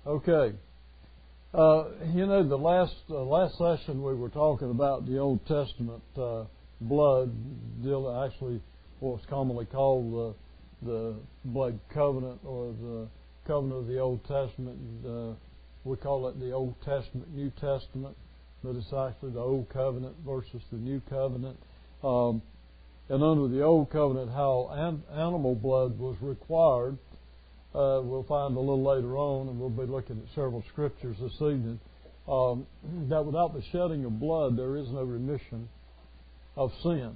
Okay. The last session we were talking about the Old Testament blood, actually what's commonly called the blood covenant or the covenant of the Old Testament. We call it the Old Testament, New Testament, but it's actually the Old Covenant versus the New Covenant. And under the Old Covenant, how animal blood was required. We'll find a little later on, and we'll be looking at several scriptures this evening, that without the shedding of blood, there is no remission of sin.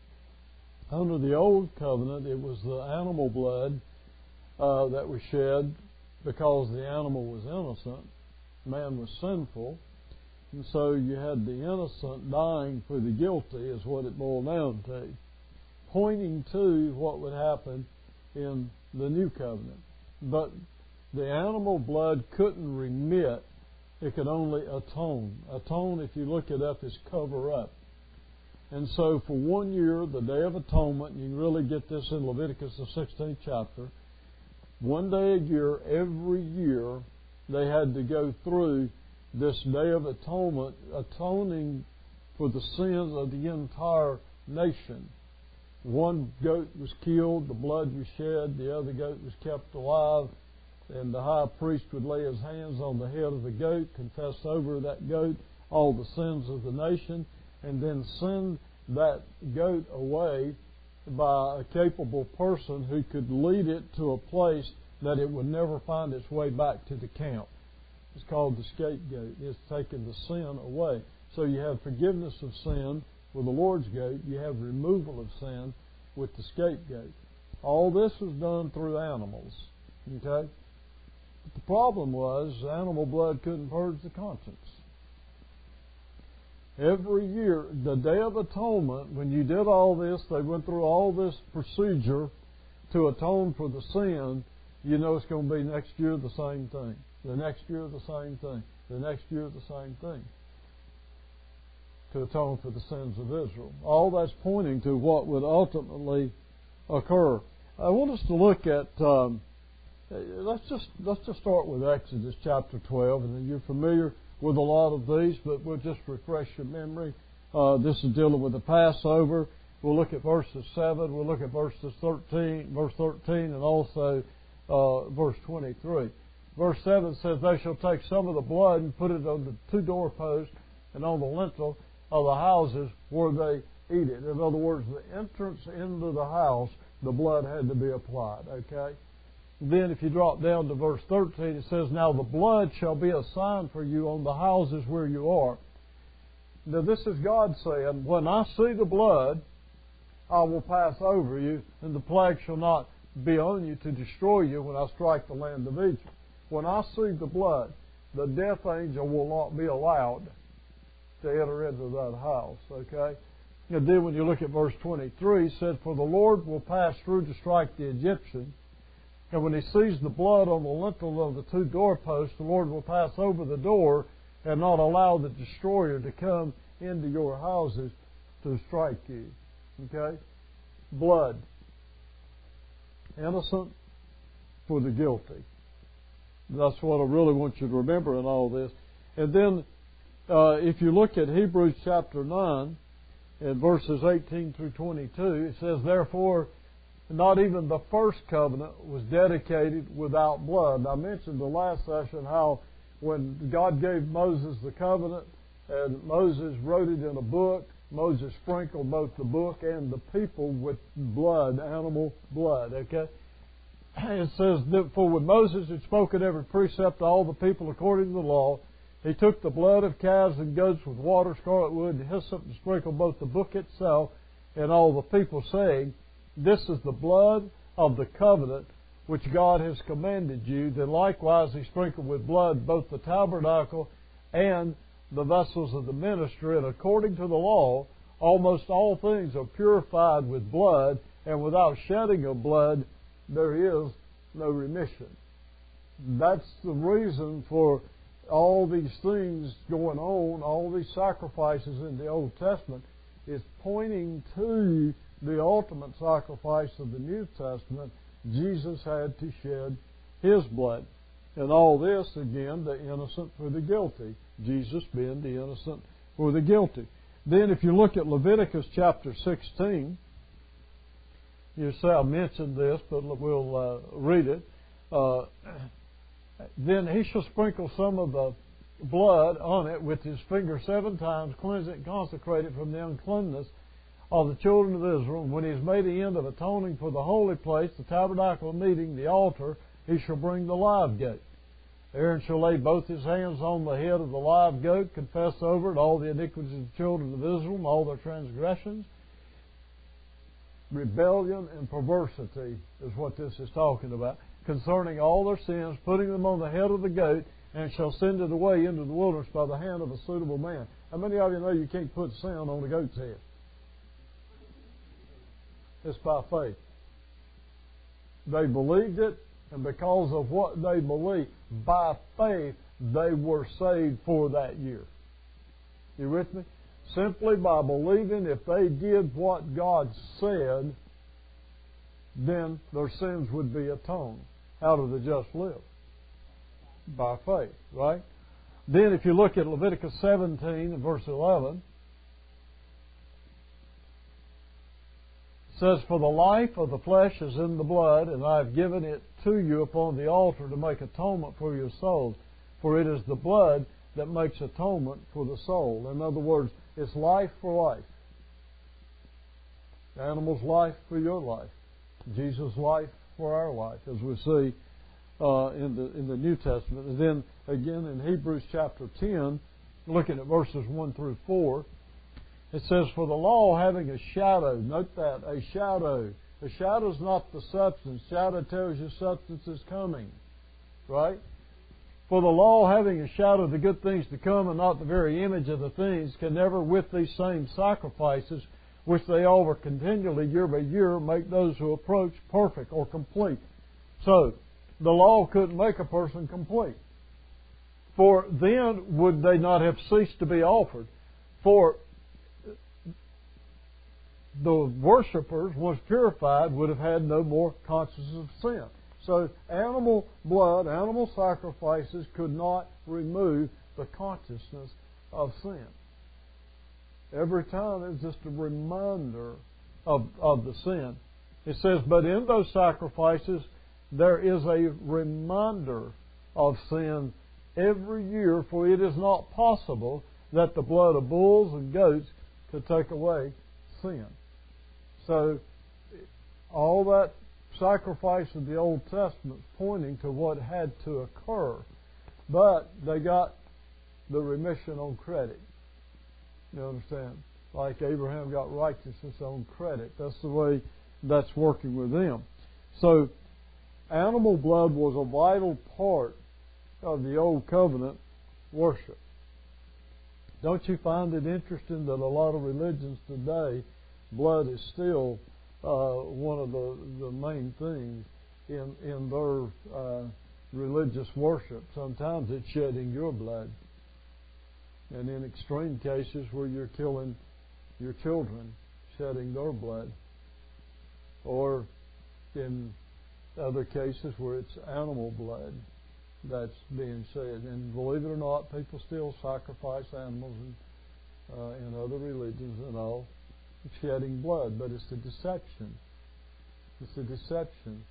Under the Old Covenant, it was the animal blood that was shed because the animal was innocent. Man was sinful. And so you had the innocent dying for the guilty is what it boiled down to, pointing to what would happen in the New Covenant. But the animal blood couldn't remit. It could only atone. Atone, if you look it up, is cover up. And so for 1 year, the Day of Atonement, you can really get this in Leviticus, the 16th chapter, 1 day a year, every year, they had to go through this Day of Atonement, atoning for the sins of the entire nation. One goat was killed, the blood was shed, the other goat was kept alive, and the high priest would lay his hands on the head of the goat, confess over that goat all the sins of the nation, and then send that goat away by a capable person who could lead it to a place that it would never find its way back to the camp. It's called the scapegoat. It's taking the sin away. So you have forgiveness of sin with the Lord's goat. You have removal of sin with the scapegoat. All this was done through animals. Okay? But the problem was animal blood couldn't purge the conscience. Every year, the Day of Atonement, when you did all this, they went through all this procedure to atone for the sin. You know it's going to be next year the same thing. The next year the same thing. The next year the same thing. To atone for the sins of Israel. All that's pointing to what would ultimately occur. I want us to look at, let's just start with Exodus chapter 12, and you're familiar with a lot of these, but we'll just refresh your memory. This is dealing with the Passover. We'll look at verses 7, we'll look at verse 13, and also verse 23. Verse 7 says, "They shall take some of the blood and put it on the two doorposts and on the lintel of the houses where they eat it." In other words, the entrance into the house, the blood had to be applied. Okay? Then if you drop down to verse 13, it says, "Now the blood shall be a sign for you on the houses where you are." Now this is God saying, when I see the blood, I will pass over you, and the plague shall not be on you to destroy you when I strike the land of Egypt. When I see the blood, the death angel will not be allowed to enter into that house. Okay? And then when you look at verse 23, it says, "For the Lord will pass through to strike the Egyptians. And when he sees the blood on the lintel of the two doorposts, the Lord will pass over the door and not allow the destroyer to come into your houses to strike you." Okay? Blood. Innocent for the guilty. That's what I really want you to remember in all this. And then, if you look at Hebrews chapter 9, and verses 18 through 22, it says, "Therefore, not even the first covenant was dedicated without blood." I mentioned the last session how when God gave Moses the covenant, and Moses wrote it in a book, Moses sprinkled both the book and the people with blood, animal blood. Okay? It says, "For when Moses had spoken every precept to all the people according to the law, he took the blood of calves and goats with water, scarlet wood, and hyssop, and sprinkled both the book itself and all the people, saying, This is the blood of the covenant which God has commanded you." Then likewise he sprinkled with blood both the tabernacle and the vessels of the ministry. And according to the law, almost all things are purified with blood, and without shedding of blood there is no remission. That's the reason for all these things going on, all these sacrifices in the Old Testament, is pointing to the ultimate sacrifice of the New Testament. Jesus had to shed His blood. And all this, again, the innocent for the guilty. Jesus being the innocent for the guilty. Then if you look at Leviticus chapter 16, you say I mentioned this, but we'll read it. Then he shall sprinkle some of the blood on it with his finger 7 times, cleanse it and consecrate it from the uncleanness of the children of Israel. And when he has made the end of atoning for the holy place, the tabernacle of meeting, the altar, he shall bring the live goat. Aaron shall lay both his hands on the head of the live goat, confess over it all the iniquities of the children of Israel and all their transgressions. Rebellion and perversity is what this is talking about. Concerning all their sins, putting them on the head of the goat, and shall send it away into the wilderness by the hand of a suitable man. How many of you know you can't put sin on a goat's head? It's by faith. They believed it, and because of what they believed, by faith, they were saved for that year. You with me? Simply by believing if they did what God said, then their sins would be atoned. How do the just live? By faith, right? Then if you look at Leviticus 17 and verse 11, it says, "For the life of the flesh is in the blood, and I have given it to you upon the altar to make atonement for your souls. For it is the blood that makes atonement for the soul." In other words, it's life for life. The animal's life for your life. Jesus' life for our life, as we see in the New Testament. And then again in Hebrews chapter 10, looking at verses 1 through 4, it says, "For the law having a shadow," note that, a shadow. A shadow is not the substance. Shadow tells you substance is coming. Right? "For the law having a shadow of the good things to come and not the very image of the things, can never with these same sacrifices, which they offer continually year by year, make those who approach perfect or complete." So, the law couldn't make a person complete. For then would they not have ceased to be offered? For the worshippers, once purified, would have had no more consciousness of sin. So animal blood, animal sacrifices could not remove the consciousness of sin. Every time it's just a reminder of the sin. It says, "But in those sacrifices there is a reminder of sin every year, for it is not possible that the blood of bulls and goats could take away sin." So, all that sacrifice of the Old Testament is pointing to what had to occur. But they got the remission on credit. You understand? Like Abraham got righteousness on credit. That's the way that's working with them. So, animal blood was a vital part of the Old Covenant worship. Don't you find it interesting that a lot of religions today, blood is still one of the main things in their religious worship? Sometimes it's shedding your blood. And in extreme cases where you're killing your children, shedding their blood. Or in other cases where it's animal blood that's being shed. And believe it or not, people still sacrifice animals in other religions and all, shedding blood. But it's a deception. It's a deception.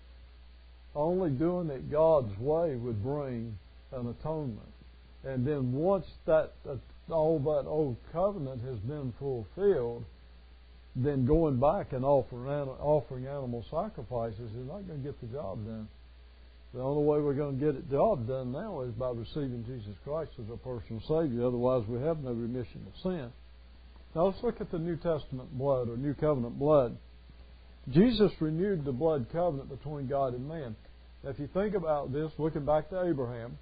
Only doing it God's way would bring an atonement. And then once all that old covenant has been fulfilled, then going back and offering animal sacrifices is not going to get the job done. The only way we're going to get the job done now is by receiving Jesus Christ as our personal Savior. Otherwise, we have no remission of sin. Now let's look at the New Testament blood, or New Covenant blood. Jesus renewed the blood covenant between God and man. Now, if you think about this, looking back to Abraham,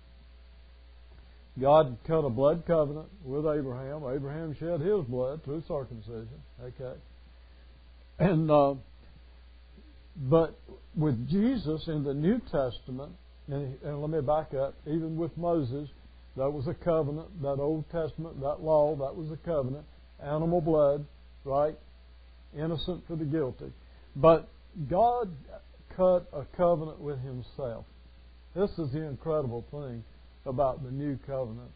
God cut a blood covenant with Abraham. Abraham shed his blood through circumcision. Okay. And but with Jesus in the New Testament, and let me back up, even with Moses, that was a covenant. That Old Testament, that law, that was a covenant. Animal blood, right? Innocent for the guilty. But God cut a covenant with Himself. This is the incredible thing about the new covenant.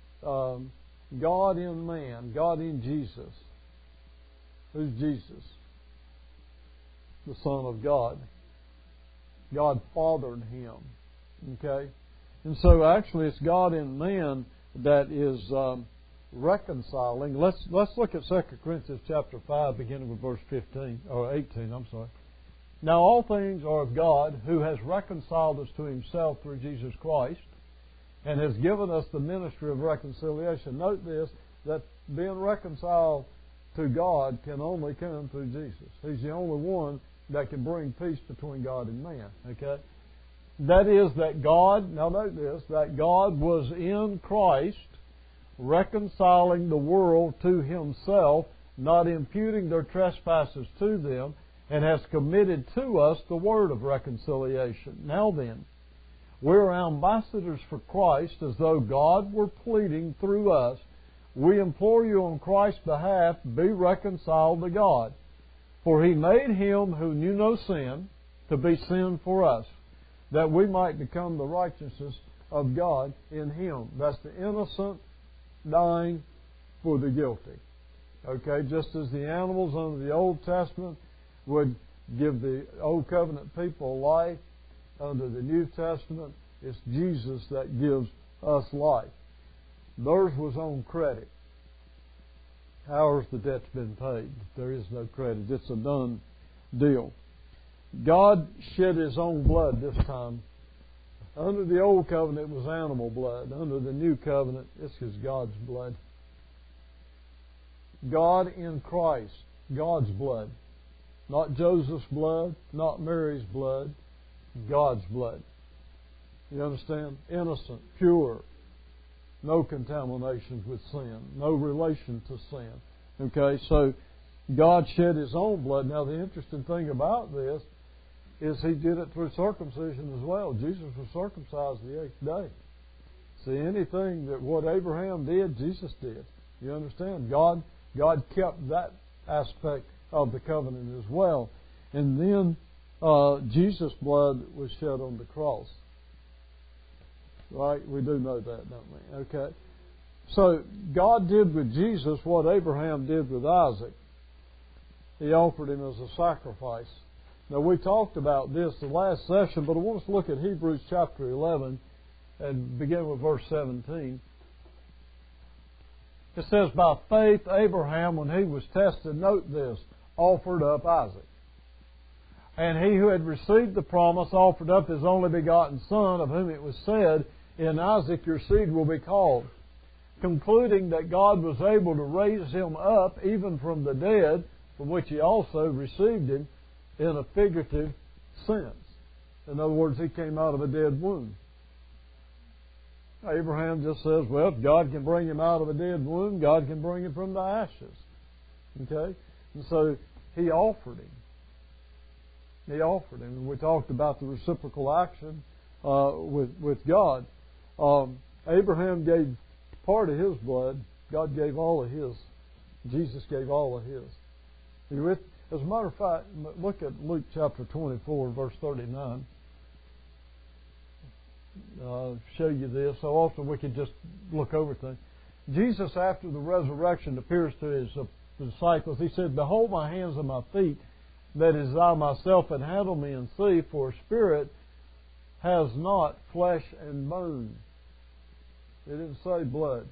God in man, God in Jesus. Who's Jesus? The Son of God. God fathered Him. Okay? And so actually it's God in man that is reconciling. Let's look at 2 Corinthians chapter 5, beginning with verse 15, or 18, I'm sorry. Now all things are of God, who has reconciled us to Himself through Jesus Christ, and has given us the ministry of reconciliation. Note this, that being reconciled to God can only come through Jesus. He's the only one that can bring peace between God and man. Okay? That is that God, now note this, that God was in Christ reconciling the world to Himself, not imputing their trespasses to them, and has committed to us the word of reconciliation. Now then, we're ambassadors for Christ, as though God were pleading through us. We implore you on Christ's behalf, be reconciled to God. For He made Him who knew no sin to be sin for us, that we might become the righteousness of God in Him. That's the innocent dying for the guilty. Okay, just as the animals under the Old Testament would give the Old Covenant people life, under the New Testament, it's Jesus that gives us life. Theirs was on credit. Ours, the debt's been paid. There is no credit. It's a done deal. God shed His own blood this time. Under the Old Covenant, it was animal blood. Under the New Covenant, this is God's blood. God in Christ, God's blood. Not Joseph's blood, not Mary's blood, God's blood. You understand? Innocent, pure, no contaminations with sin, no relation to sin. Okay, so God shed His own blood. Now, the interesting thing about this is He did it through circumcision as well. Jesus was circumcised the 8th day. See, anything that what Abraham did, Jesus did. You understand? God kept that aspect of the covenant as well. And then Jesus' blood was shed on the cross. Right? We do know that, don't we? Okay. So God did with Jesus what Abraham did with Isaac. He offered him as a sacrifice. Now, we talked about this the last session, but I want us to look at Hebrews chapter 11 and begin with verse 17. It says, by faith Abraham, when he was tested, note this, offered up Isaac. And he who had received the promise offered up his only begotten son, of whom it was said, in Isaac your seed will be called, concluding that God was able to raise him up even from the dead, from which he also received him in a figurative sense. In other words, he came out of a dead womb. Abraham just says, well, if God can bring him out of a dead womb, God can bring him from the ashes. Okay? And so he offered him. He offered him. And we talked about the reciprocal action with God. Abraham gave part of his blood. God gave all of his. Jesus gave all of his. Are you with? As a matter of fact, look at Luke chapter 24, verse 39. Show you this. So often we can just look over things. Jesus, after the resurrection, appears to His disciples. He said, behold my hands and my feet, that is I myself, and handle me and see, for a spirit has not flesh and bone. It didn't say blood.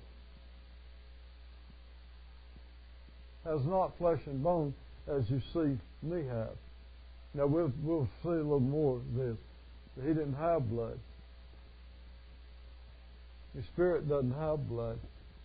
Has not flesh and bone, as you see me have. Now we'll see a little more of this. He didn't have blood. Your spirit doesn't have blood.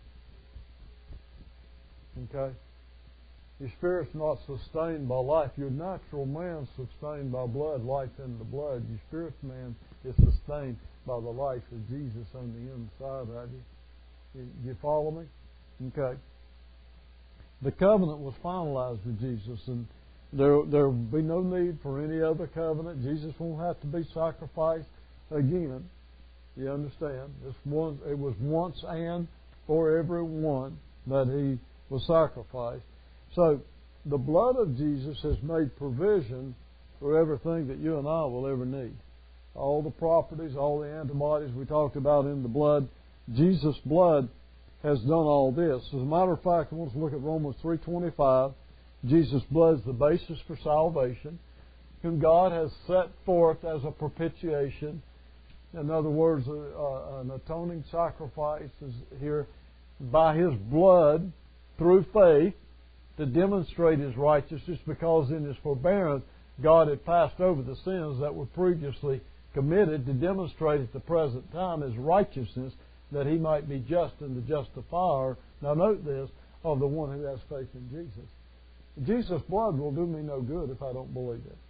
Okay? Your spirit's not sustained by life. Your natural man's sustained by blood, life in the blood. Your spirit's man is sustained by the life of Jesus on the inside of you. You follow me? Okay. The covenant was finalized with Jesus, and there will be no need for any other covenant. Jesus won't have to be sacrificed again. You understand? It was once and for everyone that He was sacrificed. So the blood of Jesus has made provision for everything that you and I will ever need. all the properties, all the antibodies we talked about in the blood. Jesus' blood has done all this. As a matter of fact, I want to look at Romans 3:25. Jesus' blood is the basis for salvation, whom God has set forth as a propitiation. In other words, an atoning sacrifice is here by His blood through faith to demonstrate His righteousness, because in His forbearance God had passed over the sins that were previously committed to demonstrate at the present time His righteousness, that He might be just and the justifier. Now note this, of the one who has faith in Jesus. Jesus' blood will do me no good if I don't believe it.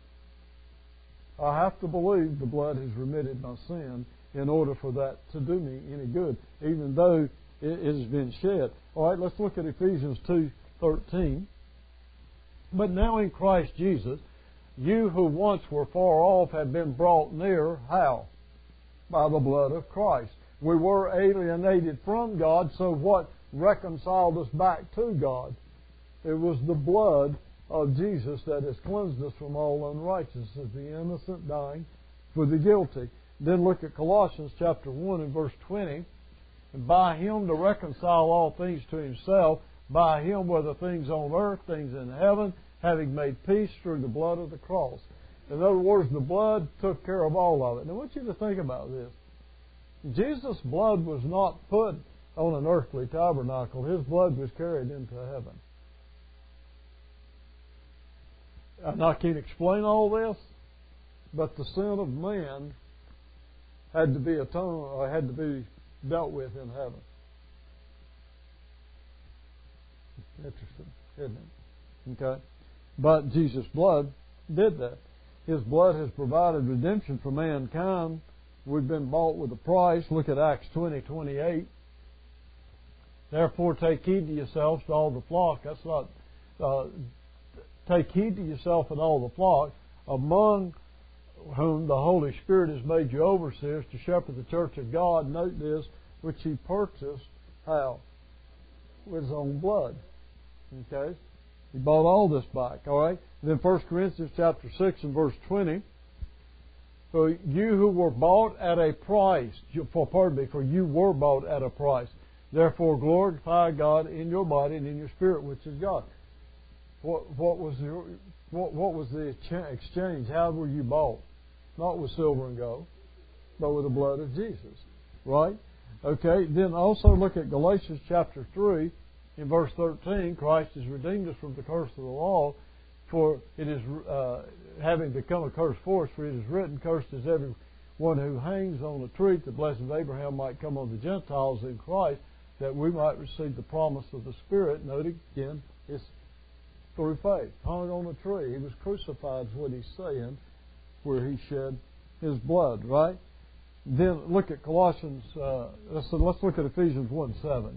I have to believe the blood has remitted my sin in order for that to do me any good, even though it has been shed. All right, let's look at Ephesians 2:13. But now in Christ Jesus, you who once were far off have been brought near. How? By the blood of Christ. We were alienated from God, so what reconciled us back to God? It was the blood of Jesus that has cleansed us from all unrighteousness, the innocent dying for the guilty. Then look at Colossians chapter 1 and verse 20. And by Him to reconcile all things to Himself, by Him whether things on earth, things in heaven, having made peace through the blood of the cross. In other words, the blood took care of all of it. And I want you to think about this. Jesus' blood was not put on an earthly tabernacle. His blood was carried into heaven. And I can't explain all this, but the sin of man had to be atoned, or had to be dealt with in heaven. Interesting, isn't it? Okay. But Jesus' blood did that. His blood has provided redemption for mankind. We've been bought with a price. Look at Acts 20:28. Therefore take heed to yourselves to all the flock. That's not... take heed to yourself and all the flock, among whom the Holy Spirit has made you overseers to shepherd the church of God. Note this, which He purchased, how? With His own blood. Okay? He bought all this back. All right? Then 1 Corinthians chapter 6 and verse 20. For you who were bought at a price, for you were bought at a price. Therefore glorify God in your body and in your spirit, which is God. What was the exchange? How were you bought? Not with silver and gold, but with the blood of Jesus. Right? Okay, then also look at Galatians chapter 3 in verse 13. Christ has redeemed us from the curse of the law, for it is having become a curse for us, for it is written, cursed is everyone who hangs on a tree, that the blessing of Abraham might come on the Gentiles in Christ, that we might receive the promise of the Spirit. Note again, it's through faith. Hung on a tree. He was crucified, is what he's saying, where He shed His blood, right? Then look at Colossians, let's look at Ephesians 1:7.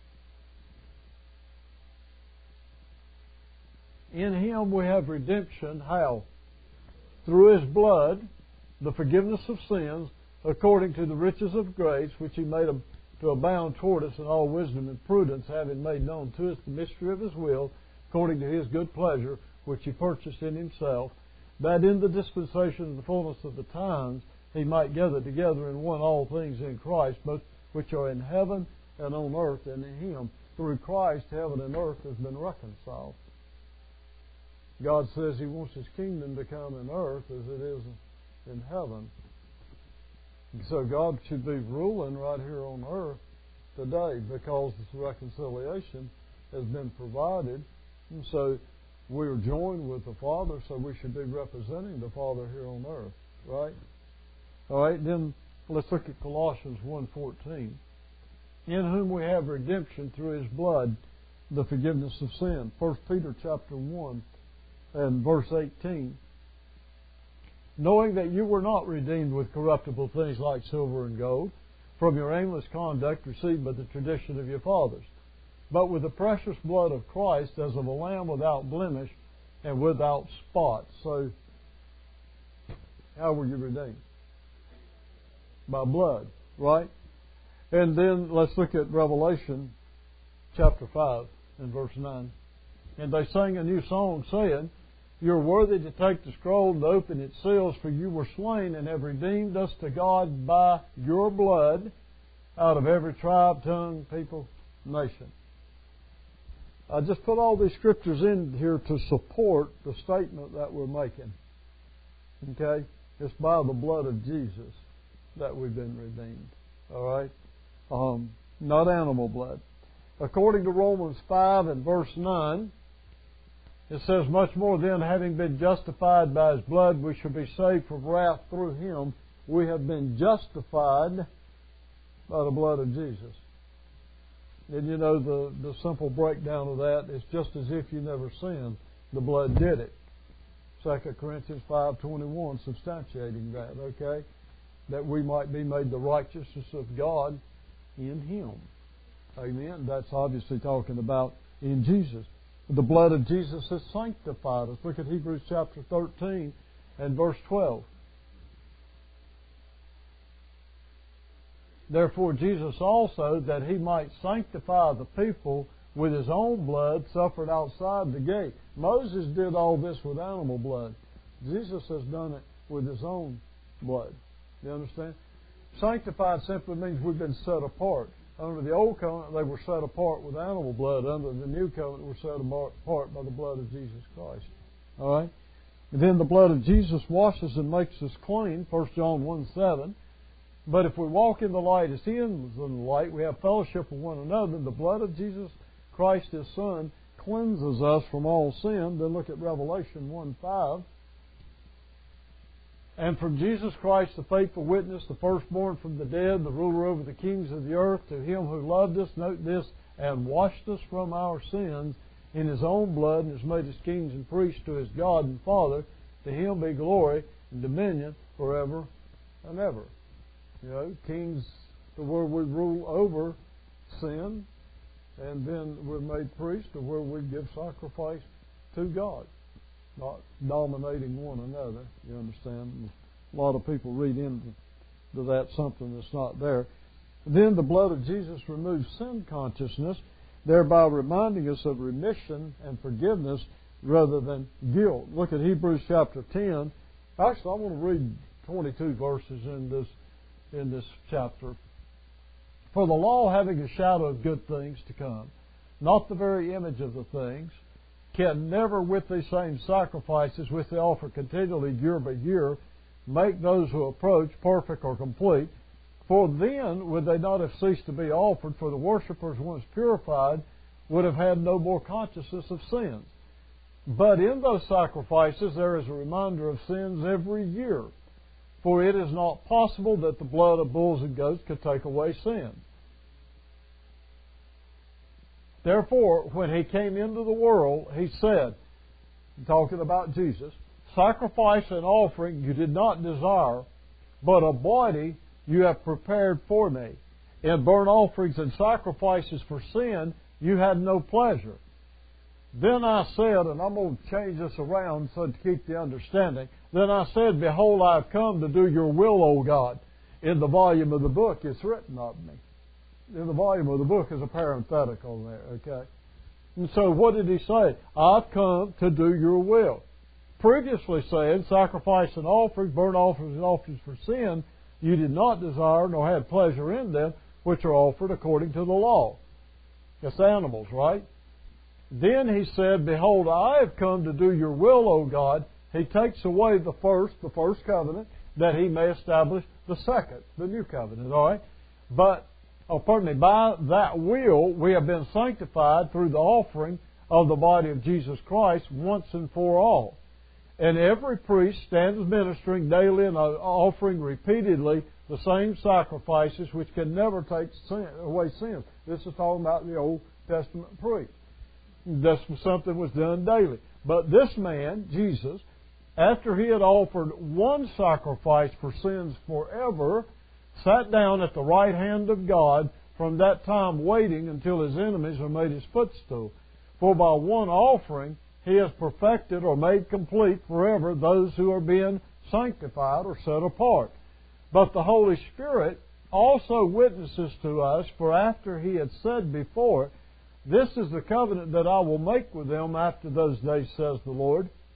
In Him we have redemption, how? Through His blood, the forgiveness of sins, according to the riches of grace, which He made to abound toward us in all wisdom and prudence, having made known to us the mystery of His will, according to His good pleasure, which He purchased in Himself, that in the dispensation of the fullness of the times He might gather together in one all things in Christ, both which are in heaven and on earth, and in Him. Through Christ, heaven and earth has been reconciled. God says He wants His kingdom to come in earth as it is in heaven. So God should be ruling right here on earth today, because this reconciliation has been provided. And so we are joined with the Father, so we should be representing the Father here on earth, right? All right, then let's look at Colossians 1:14. In whom we have redemption through His blood, the forgiveness of sin. 1 Peter chapter 1 and verse 18. Knowing that you were not redeemed with corruptible things like silver and gold, from your aimless conduct received by the tradition of your fathers, but with the precious blood of Christ, as of a lamb without blemish and without spot. So, how were you redeemed? By blood, right? And then let's look at Revelation chapter 5 and verse 9. And they sang a new song, saying, You're worthy to take the scroll and to open its seals, for you were slain and have redeemed us to God by your blood out of every tribe, tongue, people, nation. I just put all these scriptures in here to support the statement that we're making. Okay? It's by the blood of Jesus that we've been redeemed. All right? Not animal blood. According to Romans 5 and verse 9, it says, much more then, having been justified by His blood, we shall be saved from wrath through Him. We have been justified by the blood of Jesus. And you know, the simple breakdown of that is just as if you never sinned, the blood did it. 2 Corinthians 5:21 substantiating that, okay? That we might be made the righteousness of God in Him. Amen. That's obviously talking about in Jesus. The blood of Jesus has sanctified us. Look at Hebrews chapter 13 and verse 12. Therefore Jesus also, that He might sanctify the people with His own blood, suffered outside the gate. Moses did all this with animal blood. Jesus has done it with His own blood. You understand? Sanctified simply means we've been set apart. Under the old covenant, they were set apart with animal blood. Under the new covenant, we're set apart by the blood of Jesus Christ. All right? And then the blood of Jesus washes and makes us clean, 1 John 1:7. But if we walk in the light as He is in the light, we have fellowship with one another. The blood of Jesus Christ, His Son, cleanses us from all sin. Then look at Revelation 1:5. And from Jesus Christ, the faithful witness, the firstborn from the dead, the ruler over the kings of the earth, to Him who loved us, note this, and washed us from our sins in His own blood, and has made us kings and priests to His God and Father. To Him be glory and dominion forever and ever. You know, kings, to where we rule over sin, and then we're made priests to where we give sacrifice to God. Not dominating one another. You understand? A lot of people read into that something that's not there. Then the blood of Jesus removes sin consciousness, thereby reminding us of remission and forgiveness rather than guilt. Look at Hebrews chapter 10. Actually, I want to read 22 verses in this chapter. For the law, having a shadow of good things to come, not the very image of the things, can never with these same sacrifices which they offer continually year by year make those who approach perfect or complete. For then would they not have ceased to be offered, for the worshippers, once purified, would have had no more consciousness of sins. But in those sacrifices there is a reminder of sins every year. For it is not possible that the blood of bulls and goats could take away sin. Therefore, when He came into the world, He said, talking about Jesus, sacrifice and offering you did not desire, but a body you have prepared for me. In burnt offerings and sacrifices for sin you had no pleasure. Then I said, and I'm going to change this around so to keep the understanding. Then I said, behold, I have come to do your will, O God. In the volume of the book it's written of me. In the volume of the book is a parenthetical there, okay? And so what did He say? I've come to do your will. Previously saying, sacrifice and offerings, burnt offerings and offerings for sin, you did not desire nor had pleasure in them, which are offered according to the law. It's animals, right? Then He said, behold, I have come to do your will, O God. He takes away the first covenant, that He may establish the second, the new covenant, all right? But by that will we have been sanctified through the offering of the body of Jesus Christ once and for all. And every priest stands ministering daily and offering repeatedly the same sacrifices which can never take away sin. This is talking about the Old Testament priest. This was something was done daily. But this man, Jesus, after He had offered one sacrifice for sins forever, sat down at the right hand of God, from that time waiting until His enemies are made His footstool. For by one offering He has perfected or made complete forever those who are being sanctified or set apart. But the Holy Spirit also witnesses to us, for after He had said before, this is the covenant that I will make with them after those days, says the Lord.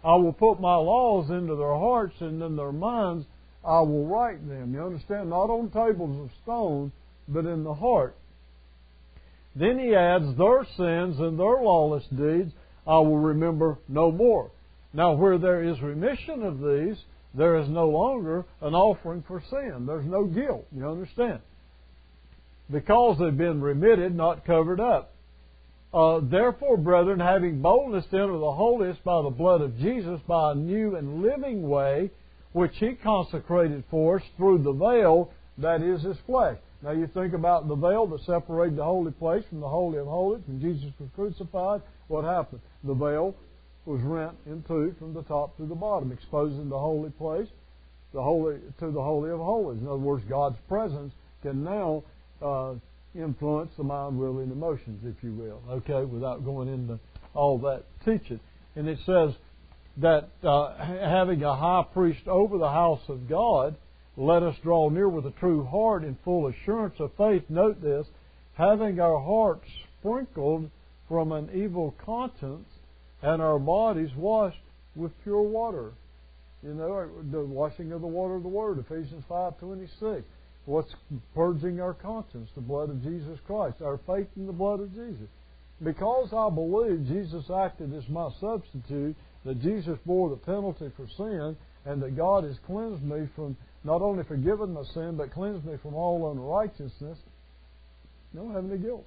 I will put my laws into their hearts, and in their minds I will write them. You understand? Not on tables of stone, but in the heart. Then he adds, their sins and their lawless deeds I will remember no more. Now, where there is remission of these, there is no longer an offering for sin. There's no guilt. You understand? Because they've been remitted, not covered up. Therefore, brethren, having boldness to enter the holiest by the blood of Jesus, by a new and living way, which He consecrated for us through the veil, that is His flesh. Now you think about the veil that separated the holy place from the Holy of Holies. When Jesus was crucified, what happened? The veil was rent in two from the top to the bottom, exposing the holy place to the Holy of Holies. In other words, God's presence can now influence the mind, will, and emotions, if you will. Okay, without going into all that teaching. And it says that having a high priest over the house of God, let us draw near with a true heart in full assurance of faith. Note this, having our hearts sprinkled from an evil conscience and our bodies washed with pure water. You know, the washing of the water of the Word, Ephesians 5:26. What's purging our conscience? The blood of Jesus Christ, our faith in the blood of Jesus. Because I believe Jesus acted as my substitute, that Jesus bore the penalty for sin, and that God has cleansed me from, not only forgiven my sin, but cleansed me from all unrighteousness, I don't have any guilt.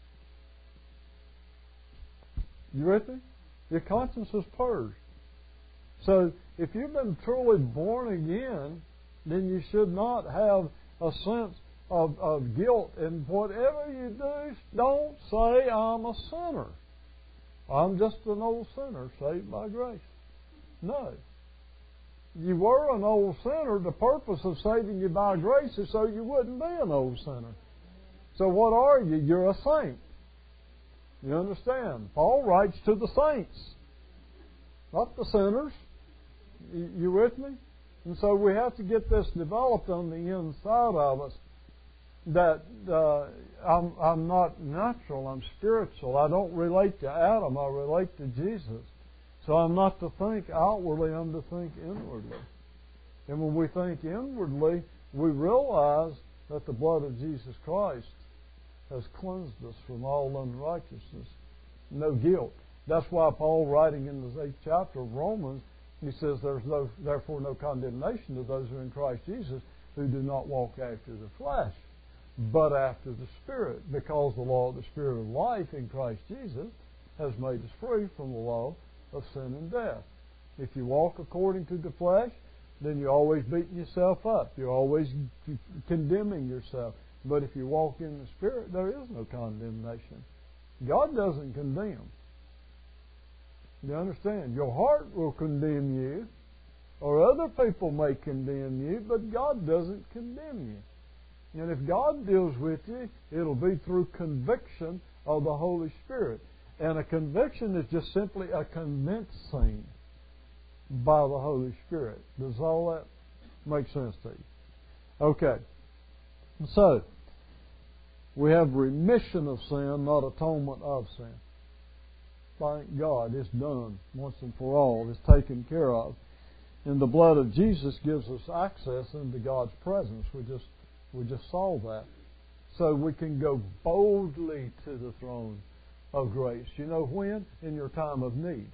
You with me? Your conscience is purged. So, if you've been truly born again, then you should not have a sense of guilt. And whatever you do, don't say, I'm a sinner. I'm just an old sinner saved by grace. No. You were an old sinner. The purpose of saving you by grace is so you wouldn't be an old sinner. So what are you? You're a saint. You understand? Paul writes to the saints, not the sinners. You with me? And so we have to get this developed on the inside of us, that I'm not natural, I'm spiritual. I don't relate to Adam, I relate to Jesus. So I'm not to think outwardly, I'm to think inwardly. And when we think inwardly, we realize that the blood of Jesus Christ has cleansed us from all unrighteousness, no guilt. That's why Paul, writing in the 8th chapter of Romans, he says, there's therefore no condemnation to those who are in Christ Jesus, who do not walk after the flesh, but after the Spirit, because the law of the Spirit of life in Christ Jesus has made us free from the law of sin and death. If you walk according to the flesh, then you're always beating yourself up. You're always condemning yourself. But if you walk in the Spirit, there is no condemnation. God doesn't condemn. You understand? Your heart will condemn you, or other people may condemn you, but God doesn't condemn you. And if God deals with you, it'll be through conviction of the Holy Spirit. And a conviction is just simply a convincing by the Holy Spirit. Does all that make sense to you? Okay. So, we have remission of sin, not atonement of sin. Thank God, it's done once and for all. It's taken care of. And the blood of Jesus gives us access into God's presence. We just saw that. So we can go boldly to the throne of grace. You know when? In your time of need.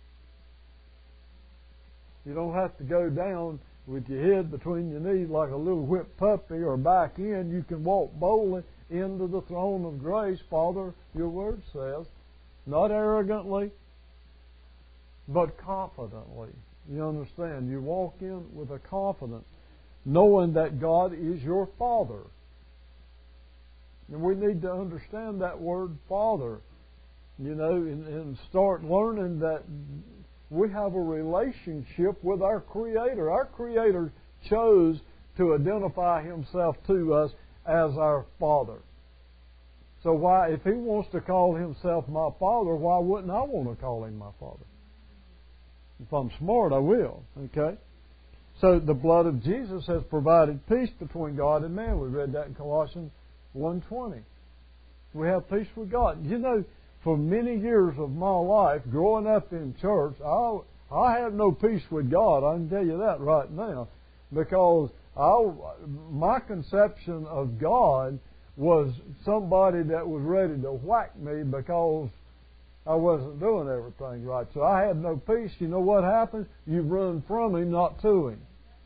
You don't have to go down with your head between your knees like a little whipped puppy or back in. You can walk boldly into the throne of grace. Father, your word says, not arrogantly, but confidently. You understand? You walk in with a confidence, knowing that God is your Father. And we need to understand that word Father, you know, and start learning that we have a relationship with our Creator. Our Creator chose to identify Himself to us as our Father. So why, if He wants to call Himself my Father, why wouldn't I want to call Him my Father? If I'm smart, I will. Okay? So the blood of Jesus has provided peace between God and man. We read that in Colossians 1:20. We have peace with God. You know, for many years of my life, growing up in church, I have no peace with God. I can tell you that right now, because my conception of God was somebody that was ready to whack me because I wasn't doing everything right. So I had no peace. You know what happens? You run from Him, not to Him.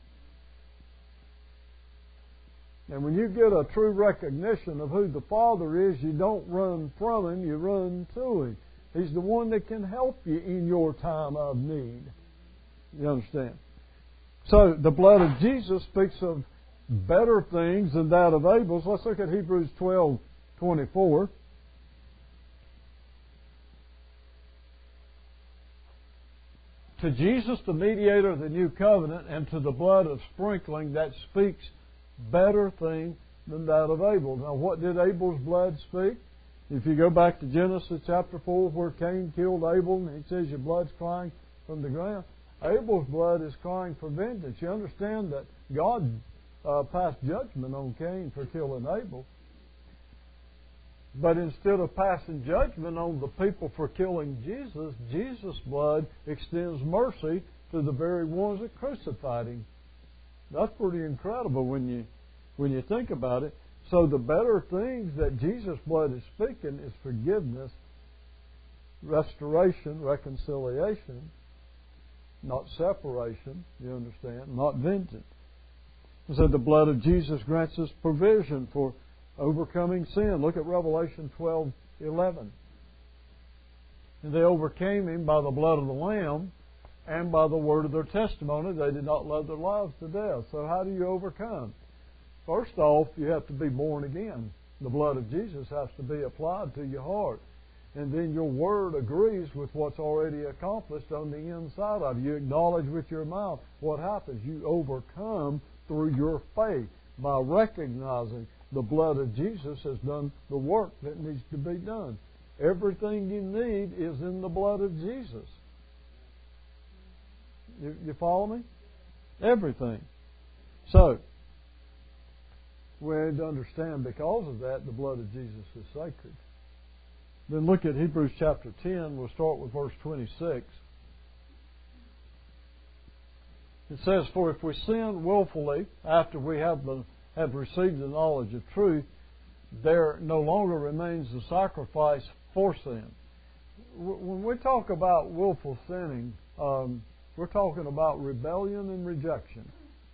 And when you get a true recognition of who the Father is, you don't run from Him, you run to Him. He's the one that can help you in your time of need. You understand? So the blood of Jesus speaks of better things than that of Abel's. Let's look at Hebrews 12:24. To Jesus, the mediator of the new covenant, and to the blood of sprinkling that speaks better thing than that of Abel. Now, what did Abel's blood speak? If you go back to Genesis chapter 4, where Cain killed Abel, and it says your blood's crying from the ground, Abel's blood is crying for vengeance. You understand that God passed judgment on Cain for killing Abel. But instead of passing judgment on the people for killing Jesus, Jesus' blood extends mercy to the very ones that crucified Him. That's pretty incredible when you think about it. So the better things that Jesus' blood is speaking is forgiveness, restoration, reconciliation, not separation, you understand, not vengeance. So the blood of Jesus grants us provision for overcoming sin. Look at Revelation 12:11. And they overcame Him by the blood of the Lamb and by the word of their testimony. They did not love their lives to death. So how do you overcome? First off, you have to be born again. The blood of Jesus has to be applied to your heart. And then your word agrees with what's already accomplished on the inside of you. You acknowledge with your mouth. What happens? You overcome through your faith by recognizing the blood of Jesus has done the work that needs to be done. Everything you need is in the blood of Jesus. You follow me? Everything. So, we need to understand because of that, the blood of Jesus is sacred. Then look at Hebrews chapter 10. We'll start with verse 26. It says, "For if we sin willfully after we have received the knowledge of truth, there no longer remains the sacrifice for sin." When we talk about willful sinning, we're talking about rebellion and rejection.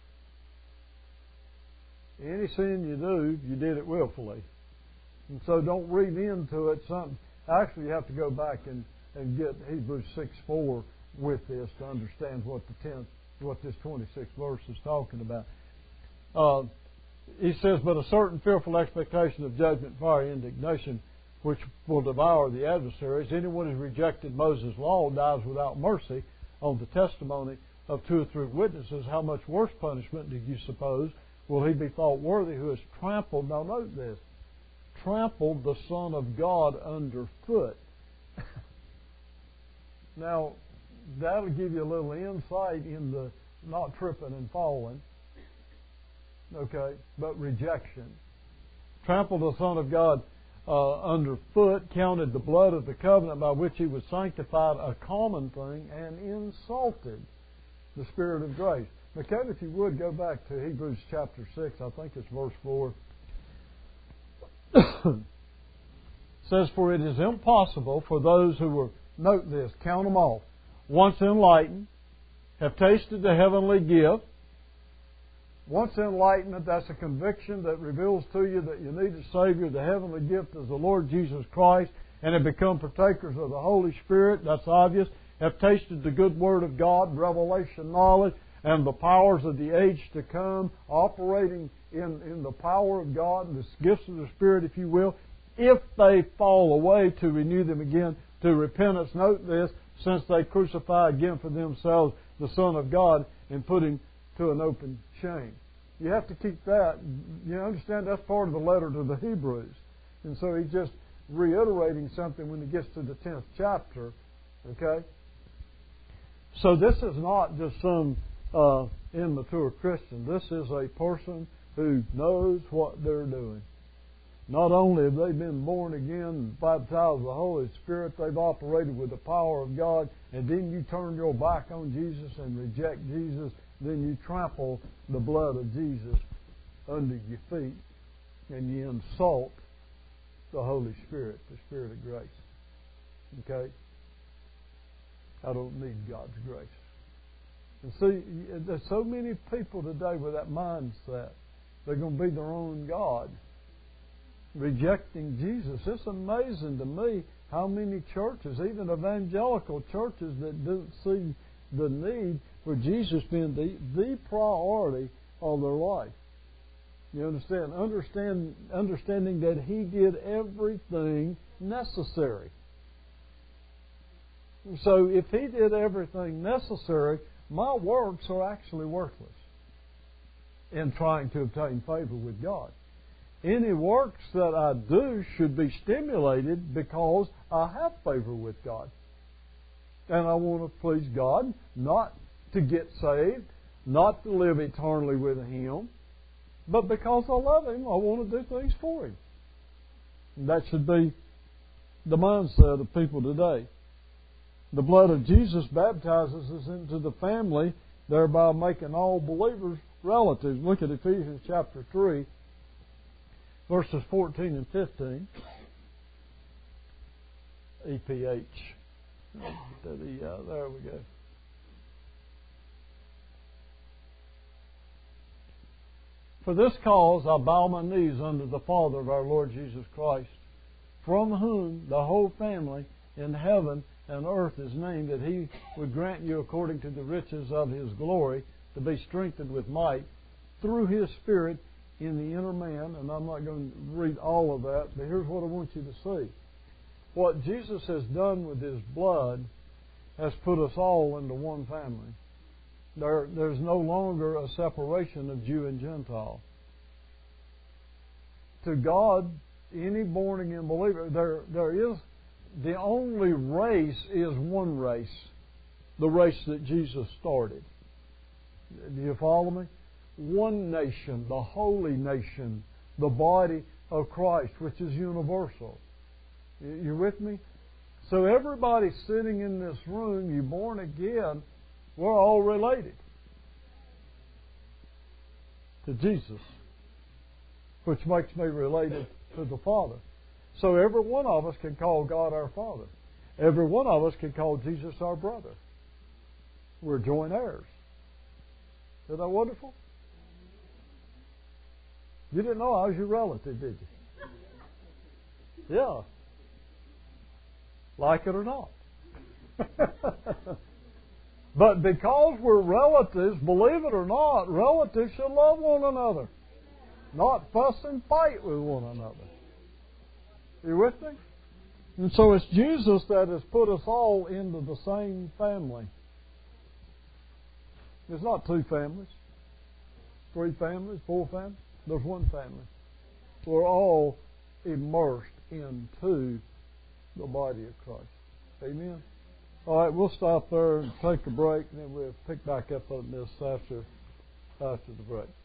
Any sin you do, you did it willfully. And so don't read into it something. Actually, you have to go back and get Hebrews 6:4 with this to understand what this 26th verse is talking about. He says, "But a certain fearful expectation of judgment, fiery indignation, which will devour the adversaries. Anyone who rejected Moses' law dies without mercy on the testimony of 2 or 3 witnesses. How much worse punishment do you suppose will he be thought worthy who has trampled," now note this, trampled the Son of God underfoot. Now, that'll give you a little insight into not tripping and falling. Okay, but rejection. Trampled the Son of God underfoot, counted the blood of the covenant by which He was sanctified a common thing, and insulted the Spirit of grace. Now, Kevin, if you would, go back to Hebrews chapter 6, I think it's verse 4. It says, "For it is impossible for those who were," note this, count them off, "once enlightened, have tasted the heavenly gift." Once enlightenment, that's a conviction that reveals to you that you need a Savior. The heavenly gift is the Lord Jesus Christ, and have become partakers of the Holy Spirit. That's obvious. Have tasted the good Word of God, revelation knowledge, and the powers of the age to come, operating in the power of God and the gifts of the Spirit, if you will. If they fall away, to renew them again to repentance. Note this, since they crucify again for themselves the Son of God and put Him to an open shame. You have to keep that. You understand that's part of the letter to the Hebrews. And so he's just reiterating something when he gets to the 10th chapter. Okay? So this is not just some immature Christian. This is a person who knows what they're doing. Not only have they been born again, baptized with the Holy Spirit, they've operated with the power of God, and then you turn your back on Jesus and reject Jesus, then you trample the blood of Jesus under your feet, and you insult the Holy Spirit, the Spirit of grace. Okay? I don't need God's grace. And see, there's so many people today with that mindset. They're going to be their own God, rejecting Jesus. It's amazing to me how many churches, even evangelical churches, that don't see the need for Jesus being the priority of their life. You understand? Understanding that He did everything necessary. So if He did everything necessary, my works are actually worthless in trying to obtain favor with God. Any works that I do should be stimulated because I have favor with God. And I want to please God, not to get saved, not to live eternally with Him, but because I love Him, I want to do things for Him. And that should be the mindset of people today. The blood of Jesus baptizes us into the family, thereby making all believers relatives. Look at Ephesians chapter 3, verses 14 and 15. EPH. There we go. For this cause I bow my knees unto the Father of our Lord Jesus Christ, from whom the whole family in heaven and earth is named, that He would grant you according to the riches of His glory to be strengthened with might through His Spirit in the inner man. And I'm not going to read all of that, but here's what I want you to see. What Jesus has done with His blood has put us all into one family. There's no longer a separation of Jew and Gentile. To God, any born-again believer, there is the only race is one race, the race that Jesus started. Do you follow me? One nation, the holy nation, the body of Christ, which is universal. You with me? So everybody sitting in this room, you born again, we're all related to Jesus, which makes me related to the Father. So every one of us can call God our Father. Every one of us can call Jesus our brother. We're joint heirs. Isn't that wonderful? You didn't know I was your relative, did you? Yeah. Like it or not. But because we're relatives, believe it or not, relatives should love one another. Not fuss and fight with one another. You with me? And so it's Jesus that has put us all into the same family. There's not two families, three families, four families. There's one family. We're all immersed into the body of Christ. Amen? All right, we'll stop there and take a break, and then we'll pick back up on this after the break.